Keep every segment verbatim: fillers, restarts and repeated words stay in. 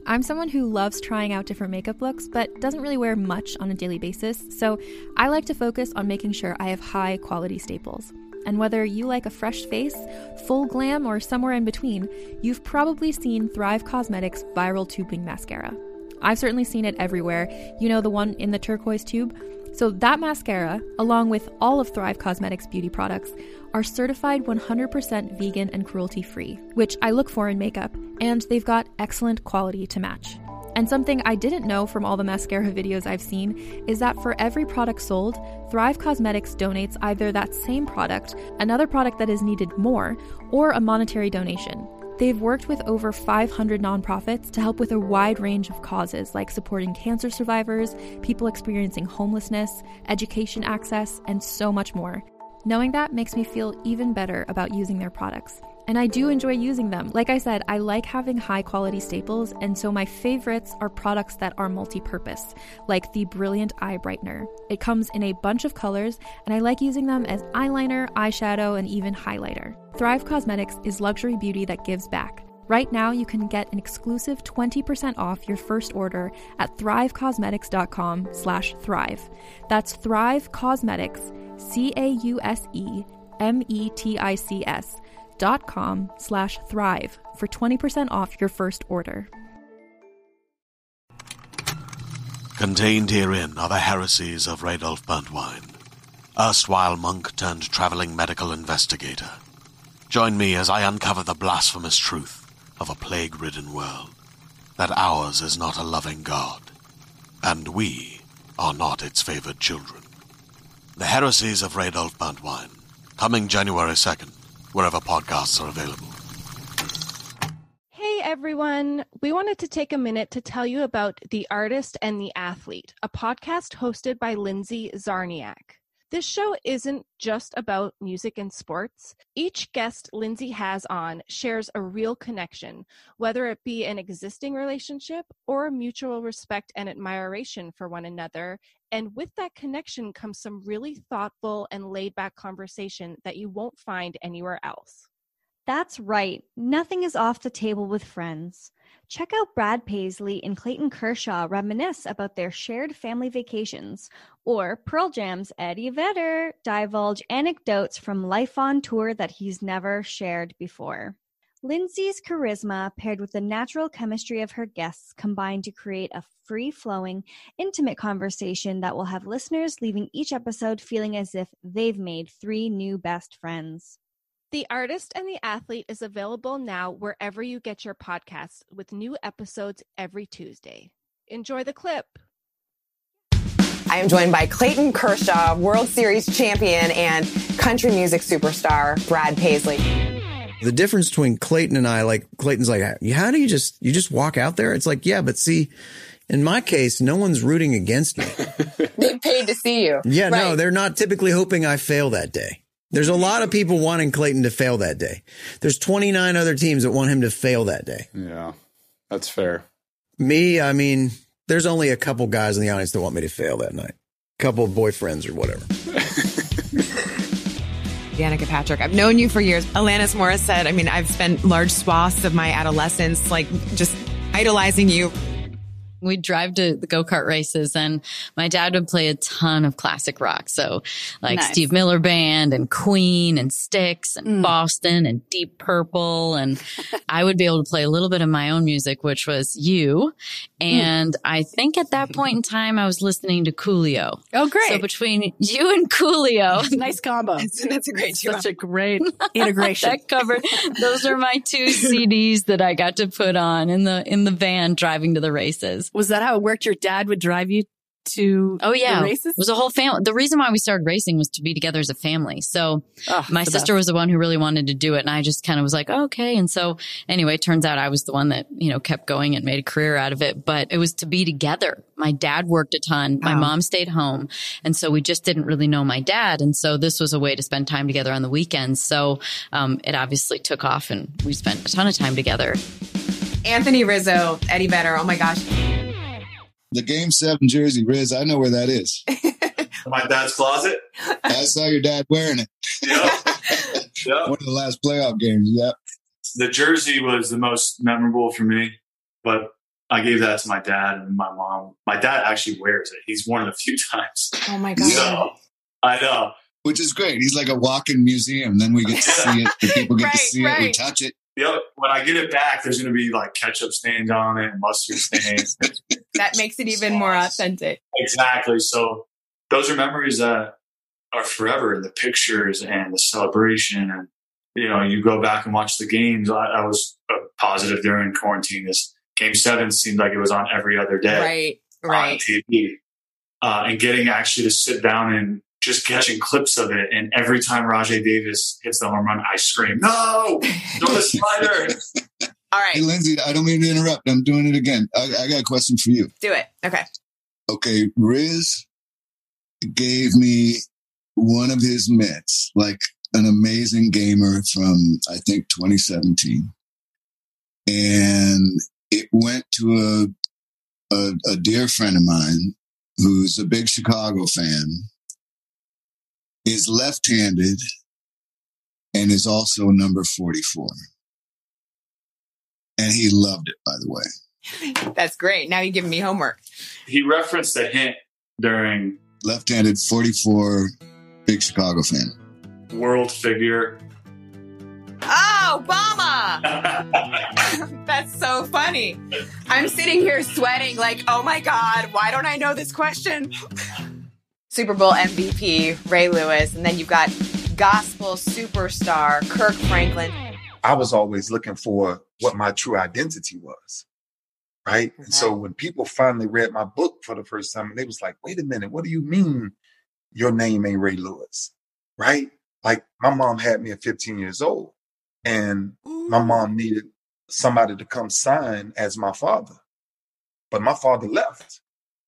I'm someone who loves trying out different makeup looks, but doesn't really wear much on a daily basis, so I like to focus on making sure I have high quality staples. And whether you like a fresh face, full glam, or somewhere in between, you've probably seen Thrive Causemetics Viral Tubing Mascara. I've certainly seen it everywhere. You know, the one in the turquoise tube? So that mascara, along with all of Thrive Causemetics beauty products, are certified one hundred percent vegan and cruelty-free, which I look for in makeup, and they've got excellent quality to match. And something I didn't know from all the mascara videos I've seen is that for every product sold, Thrive Causemetics donates either that same product, another product that is needed more, or a monetary donation. They've worked with over five hundred nonprofits to help with a wide range of causes like supporting cancer survivors, people experiencing homelessness, education access, and so much more. Knowing that makes me feel even better about using their products. And I do enjoy using them. Like I said, I like having high quality staples, and so my favorites are products that are multi-purpose, like the Brilliant Eye Brightener. It comes in a bunch of colors, and I like using them as eyeliner, eyeshadow, and even highlighter. Thrive Causemetics is luxury beauty that gives back. Right now, you can get an exclusive twenty percent off your first order at thrivecausemetics.com slash thrive. That's Thrive Causemetics, C A U S E M E T I C S dot com slash thrive for twenty percent off your first order. Contained herein are the heresies of Radolf Burntwine, erstwhile monk turned traveling medical investigator. Join me as I uncover the blasphemous truth of a plague-ridden world, that ours is not a loving God, and we are not its favored children. The Heresies of Radolf Burntwine, coming January second, wherever podcasts are available. Hey everyone, we wanted to take a minute to tell you about The Artist and the Athlete, a podcast hosted by Lindsay Czarniak. This show isn't just about music and sports. Each guest Lindsay has on shares a real connection, whether it be an existing relationship or a mutual respect and admiration for one another. And with that connection comes some really thoughtful and laid-back conversation that you won't find anywhere else. That's right. Nothing is off the table with friends. Check out Brad Paisley and Clayton Kershaw reminisce about their shared family vacations, or Pearl Jam's Eddie Vedder divulge anecdotes from life on tour that he's never shared before. Lindsay's charisma paired with the natural chemistry of her guests combine to create a free-flowing, intimate conversation that will have listeners leaving each episode feeling as if they've made three new best friends. The Artist and the Athlete is available now wherever you get your podcasts, with new episodes every Tuesday. Enjoy the clip. I am joined by Clayton Kershaw, World Series champion and country music superstar Brad Paisley. The difference between Clayton and I, like Clayton's like, how do you just, you just walk out there? It's like, yeah, but see, in my case, no one's rooting against me. They paid to see you. Yeah, right. No, they're not typically hoping I fail that day. There's a lot of people wanting Clayton to fail that day. There's twenty-nine other teams that want him to fail that day. Yeah, that's fair. Me, I mean, there's only a couple guys in the audience that want me to fail that night. A couple of boyfriends or whatever. Danica Patrick, I've known you for years. Alanis Morissette, I mean, I've spent large swaths of my adolescence, like, just idolizing you. We'd drive to the go-kart races, and my dad would play a ton of classic rock. So like nice. Steve Miller Band and Queen and Styx and mm. Boston and Deep Purple. And I would be able to play a little bit of my own music, which was you. And mm. I think at that point in time, I was listening to Coolio. Oh, great. So between you and Coolio. Nice combo. That's, that's a great Such a great integration. That covered. Those are my two C Ds that I got to put on in the, in the van driving to the races. Was that how it worked? Your dad would drive you to oh yeah the races? It was a whole family. The reason why we started racing was to be together as a family. So oh, my sister best. was the one who really wanted to do it, and I just kind of was like, oh, okay. And so anyway, it turns out I was the one that, you know, kept going and made a career out of it. But it was to be together. My dad worked a ton. My oh. mom stayed home, and so we just didn't really know my dad. And so this was a way to spend time together on the weekends. So um, it obviously took off, and we spent a ton of time together. Anthony Rizzo, Eddie Vedder. Oh my gosh. The Game seven jersey, Riz, I know where that is. My dad's closet? I saw your dad wearing it. Yep. Yep. One of the last playoff games, yep. The jersey was the most memorable for me, but I gave that to my dad and my mom. My dad actually wears it. He's worn it a few times. Oh my God. So, I know. Which is great. He's like a walking museum. Then we get to see it. The people get Right, to see right. it. We touch it. Yep. When I get it back, there's going to be like ketchup stains on it and mustard stains. That makes it even more authentic. Exactly. So those are memories that are forever. The pictures and the celebration. And, you know, you go back and watch the games. I, I was uh, positive during quarantine. This game seven seemed like it was on every other day. Right, right. On T V. Uh, and getting actually to sit down and just catching clips of it. And every time Rajai Davis hits the home run, I scream, no, throw the slider. All right. Hey, Lindsay, I don't mean to interrupt. I'm doing it again. I, I got a question for you. Do it. Okay. Okay. Riz gave me one of his Mets, like an amazing gamer from, I think, twenty seventeen. And it went to a, a, a dear friend of mine who's a big Chicago fan, is left-handed, and is also number forty-four. And he loved it, by the way. That's great. Now you're giving me homework. He referenced a hint during Left-handed, forty-four, big Chicago fan. World Figure. Oh, Obama! That's so funny. I'm sitting here sweating like, oh my God, why don't I know this question? Super Bowl M V P, Ray Lewis, and then you've got gospel superstar, Kirk Franklin. I was always looking for what my true identity was, right? Okay. And so when people finally read my book for the first time, they was like, wait a minute, what do you mean your name ain't Ray Lewis, right? Like my mom had me at fifteen years old, and my mom needed somebody to come sign as my father. But my father left,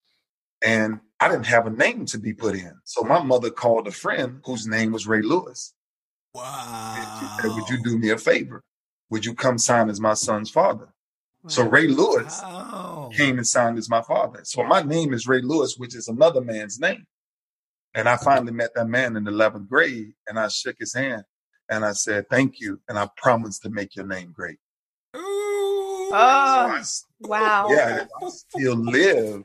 and I didn't have a name to be put in. So my mother called a friend whose name was Ray Lewis. Wow. And she said, would you do me a favor? Would you come sign as my son's father? Wow. So Ray Lewis wow. came and signed as my father. So my name is Ray Lewis, which is another man's name. And I finally met that man in the eleventh grade, and I shook his hand and I said, thank you. And I promised to make your name great. Oh, so I, wow. Yeah, I still live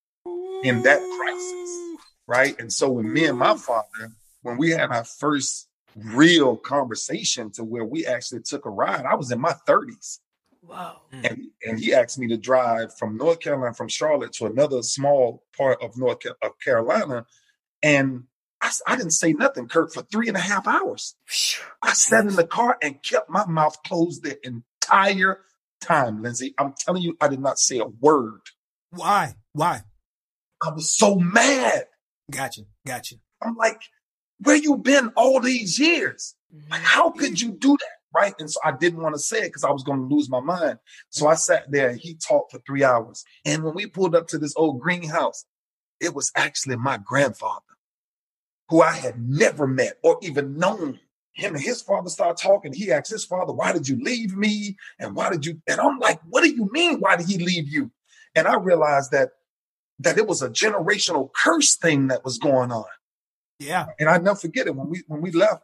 in that crisis, right? And so when me and my father, when we had our first real conversation to where we actually took a ride, I was in my thirties. Wow. And, and he asked me to drive from North Carolina, from Charlotte to another small part of North of Carolina. And I, I didn't say nothing, Kirk, for three and a half hours. I sat in the car and kept my mouth closed the entire time, Lindsay. I'm telling you, I did not say a word. Why? Why? I was so mad. Gotcha. Gotcha. I'm like, where you been all these years? Like, how could you do that? Right. And so I didn't want to say it because I was going to lose my mind. So I sat there and he talked for three hours. And when we pulled up to this old greenhouse, it was actually my grandfather, who I had never met or even known. Him and his father started talking. He asked his father, why did you leave me? And why did you? And I'm like, what do you mean? Why did he leave you? And I realized that that it was a generational curse thing that was going on. Yeah. And I never forget it. When we when we left,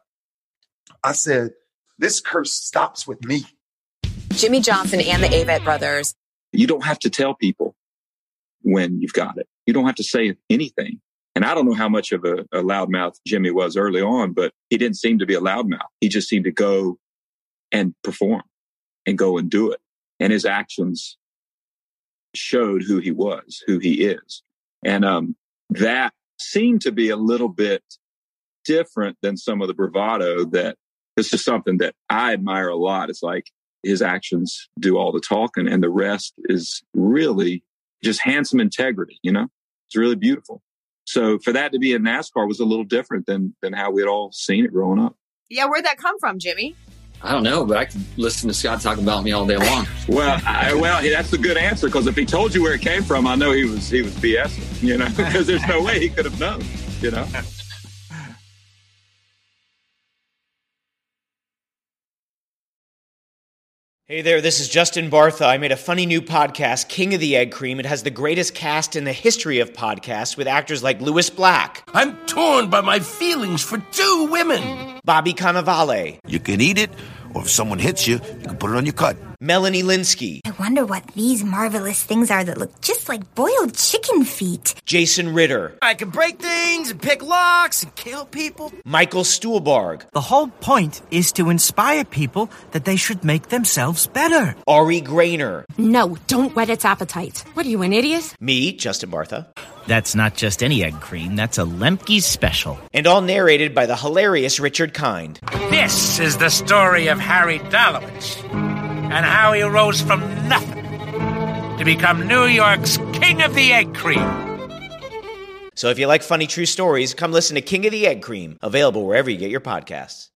I said, this curse stops with me. Jimmy Johnson and the Avett brothers. You don't have to tell people when you've got it. You don't have to say anything. And I don't know how much of a, a loudmouth Jimmy was early on, but he didn't seem to be a loudmouth. He just seemed to go and perform and go and do it. And his actions showed who he was, who he is. And um, that seemed to be a little bit different than some of the bravado that it's just something that I admire a lot. It's like his actions do all the talking and the rest is really just handsome integrity, you know? It's really beautiful. So for that to be in NASCAR was a little different than than how we had all seen it growing up. Yeah, where'd that come from, Jimmy? I don't know, but I could listen to Scott talk about me all day long. well, I, well, that's a good answer because if he told you where it came from, I know he was he was BSing, you know, because there's no way he could have known, you know. Hey there, this is Justin Bartha. I made a funny new podcast, King of the Egg Cream. It has the greatest cast in the history of podcasts with actors like Louis Black. I'm torn by my feelings for two women. Bobby Cannavale. You can eat it, or if someone hits you, you can put it on your cut. Melanie Linsky, I wonder what these marvelous things are that look just like boiled chicken feet. Jason Ritter, I can break things and pick locks and kill people. Michael Stuhlbarg, The whole point is to inspire people that they should make themselves better. Ari Grainer, No, don't whet its appetite. What are you, an idiot? me, Justin Bartha, That's not just any egg cream, that's a Lemke's special. and all narrated by the hilarious Richard Kind. This is the story of Harry Dalowitz and how he rose from nothing to become New York's King of the Egg Cream. So if you like funny true stories, come listen to King of the Egg Cream, available wherever you get your podcasts.